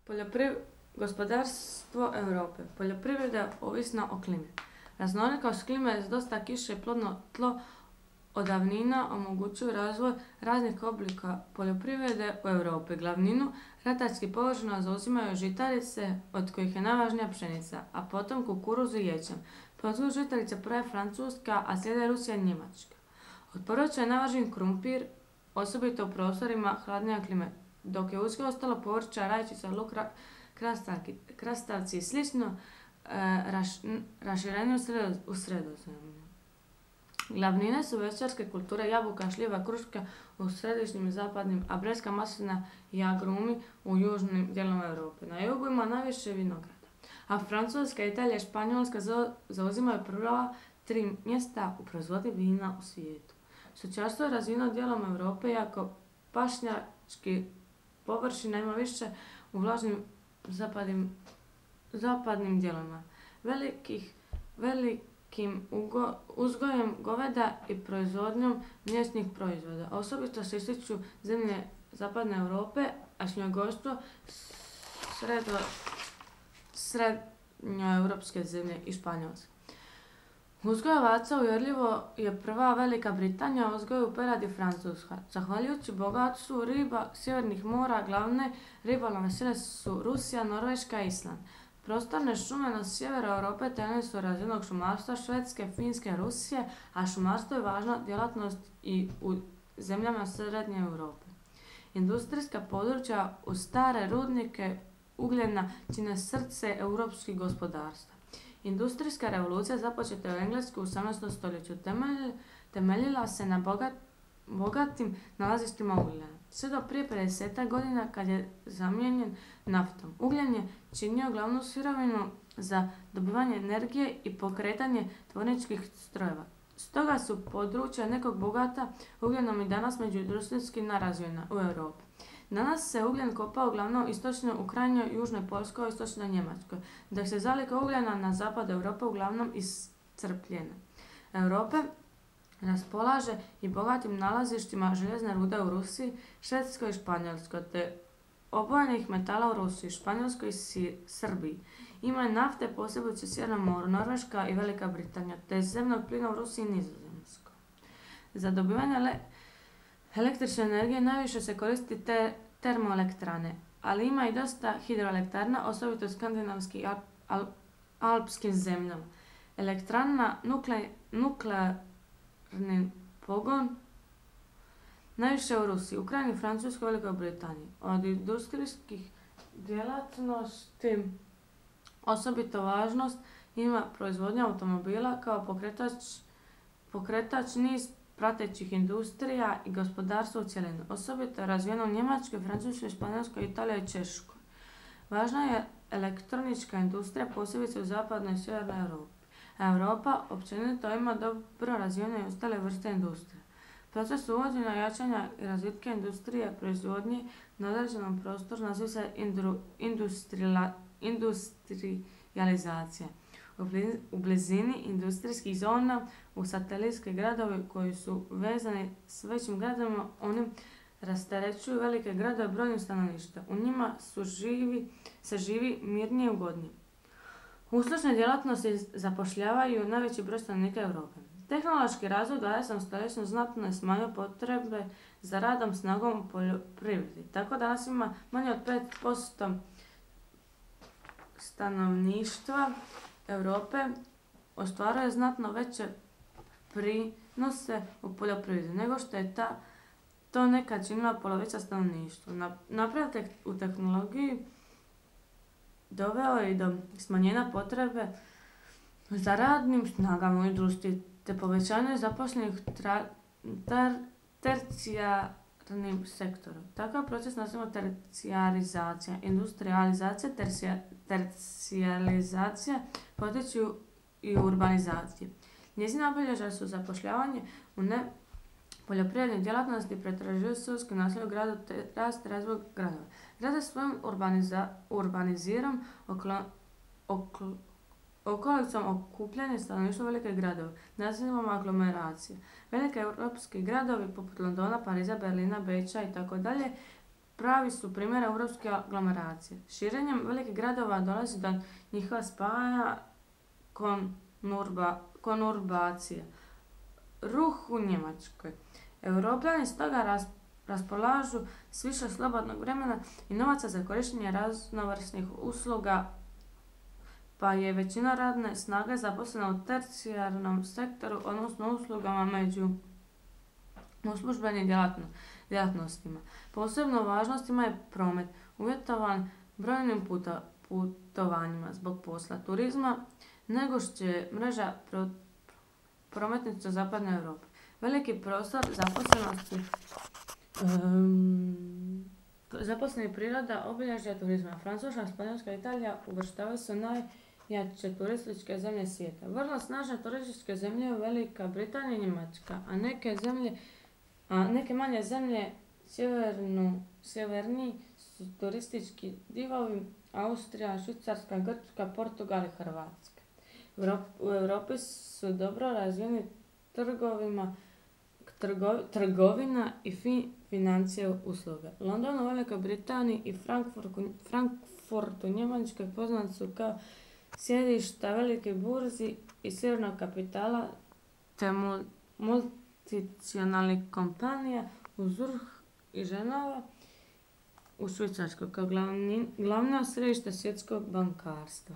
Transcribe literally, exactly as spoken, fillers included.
Poljopriv- Gospodarstvo Europe. Poljoprivreda je ovisna o klimi. Raznolikost klime s dosta kiše i plodno tlo od davnina omogućuju razvoj raznih oblika poljoprivrede u Europi. Glavninu ratarskih površina zauzimaju žitarice, od kojih je najvažnija pšenica, a potom kukuruz i ječam. Po uzgoju žitarice prva je Francuska, a slijede Rusija i Njemačka. Od povrća je najvažniji krumpir, osobito u prostorima hladnije klime, dok je uzgoj ostalo povrća, rajčica, luk, krastavci i slično e, raš, rašireni u Sredozemlju. Glavnine su voćarske kulture jabuka, šljiva, kruška u središnjim i zapadnim, a breskva, maslina i agrumi u južnim dijelovima Europe. Na jugu ima najviše vinograda, a Francuska, Italija i Španjolska zauzimaju prva tri mjesta u proizvodnji vina u svijetu. Stočarstvo je razvijeno dijelom Europe, iako pašnjački površina ima više u vlažnim zapadnim, zapadnim dijelovima. Velikih, velikim ugo, uzgojem goveda i proizvodnjom mliječnih proizvoda. Osobito se ističu zemlje zapadne Europe, a svinjogojstvo sredo, srednjoeuropske zemlje i Španjolske. Uzgoj ovaca uvjerljivo je prva Velika Britanija, a uzgoj peradi Francuska. Zahvaljujući bogatstvu riba sjevernih mora, glavne ribolovne sile su Rusija, Norveška i Island. Prostorne šume na sjeveru Europe temelj su razvijenog šumarstva Švedske, Finske, Rusije, a šumarstvo je važna djelatnost i u zemljama srednje Europe. Industrijska područja uz stare rudnike ugljena čine srce europskih gospodarstva. Industrijska revolucija započeta u Engleskoj u osamnaestom stoljeću temeljila se na bogat, bogatim nalazištima ugljena. Sve do prije pedeset godina kad je zamijenjen naftom. Ugljen je činio glavnu sirovinu za dobivanje energije i pokretanje tvorničkih strojeva. Stoga su područja nekog bogata ugljenom i danas međuindustrijski nerazvijena u Europi. Danas se ugljen kopa uglavnom istočno u krajnjoj južnoj Poljskoj i istočnoj Njemačkoj, dok se zalihe ugljena na zapadu Europe uglavnom iscrpljene. Europe raspolaže i bogatim nalazištima željezne rude u Rusiji, Švedskoj i Španjolskoj, te obojenih metala u Rusiji, Španjolskoj i Srbiji. Ima nafte posebice u Sjevernom moru, Norveška i Velika Britanija, te zemnog plina u Rusiji i Nizozemskoj. Za dobivanje le- električne energije najviše se koristi te termoelektrane, ali ima i dosta hidroelektrana, osobito u skandinavskim i al- al- alpskim zemljama. Elektrana na nukle- nuklearni pogon najviše u Rusiji, Ukrajini, Francuskoj i Velikoj Britaniji. Od industrijskih djelatnosti osobito važnost ima proizvodnja automobila kao pokretač, pokretač niz pratećih industrija i gospodarstva u cjelini, osobito je razvijeno u Njemačkoj, Francuskoj, Španjolskoj, Italiji i Češkoj. Važna je elektronička industrija, posebice u zapadnoj i sjevernoj Europi. Europa općenito ima dobro razvijene i ostale vrste industrije. Proces uvođenja, jačanja i razvitka industrije proizvodnje na određenom prostoru naziva se industrijalizacija. U blizini industrijskih zona, u satelitske gradovi koji su vezani s većim gradovima, oni rasterećuju velike gradove brojnim stanovništva. U njima su živi, se živi mirnije i ugodnije. Uslužne djelatnosti zapošljavaju najveći broj stanovnika Europe. Tehnološki razvoj u dvadesetom stoljeću znatno je smanjio potrebe za radom snagom u poljoprivredi. Tako danas ima manje od pet posto stanovništva Europe ostvaruje znatno veće prinose u poljoprivredi nego što je ta, to nekad činila polovica stanovništva. Napredak u tehnologiji doveo je i do smanjenja potrebe za radnim snagama u industriji te povećanje zaposlenih tercijarnim sektorom. Takav proces nazivamo tercijarizacija. Industrializacija, tercijalizacija potiču i urbanizacije. Njezina obilježja su zapošljavanje u nepoljoprivrednoj djelatnosti, pretražuju sudski naselje u gradu te rast i razvoj gradova. Grad je svojom urbaniza, urbanizirom oklo, oklo, okolicom okupljanje stanovništva velike gradove, nazivamo aglomeracije. Velike europski gradovi poput Londona, Pariza, Berlina, Beča itd. pravi su primjer europske aglomeracije. Širenjem velikih gradova dolazi do njihova spajanja konurba, konurbacije. Ruh u Njemačkoj. Europljani stoga ras, raspolažu s više slobodnog vremena i novaca za korištenje raznovrsnih usluga, pa je većina radne snage zaposlena u tercijarnom sektoru, odnosno uslugama među uslužbenim djelatno, djelatnostima. Posebno važnost ima je promet, uvjetovan brojnim puta, putovanjima zbog posla, turizma, nego što je mreža pro, prometnica zapadne Europe. Veliki prostor zaposlenosti, um, zaposleni priroda, obilježja turizma. Francuska, Španjolska i Italija uvrštavaju se najjače turističke zemlje svijeta. Vrlo snažne turističke zemlje u Velika Britanija i Njemačka, a neke zemlje, a neke manje zemlje sjevernu, sjeverniji su turistički divovi Austrija, Švicarska, Grčka, Portugal i Hrvatska. U Europi su dobro razvijeni trgovima, trgo, trgovina i fi, financije usluge. London u Velikoj Britaniji i Frankfurt, Frankfurt u Njemačkoj poznati su kao sjedišta velike burzi i sjevernog kapitala te multinacionalnih kompanija u Zurich i Ženova u Švicarskoj kao glavni, glavna središta svjetskog bankarstva.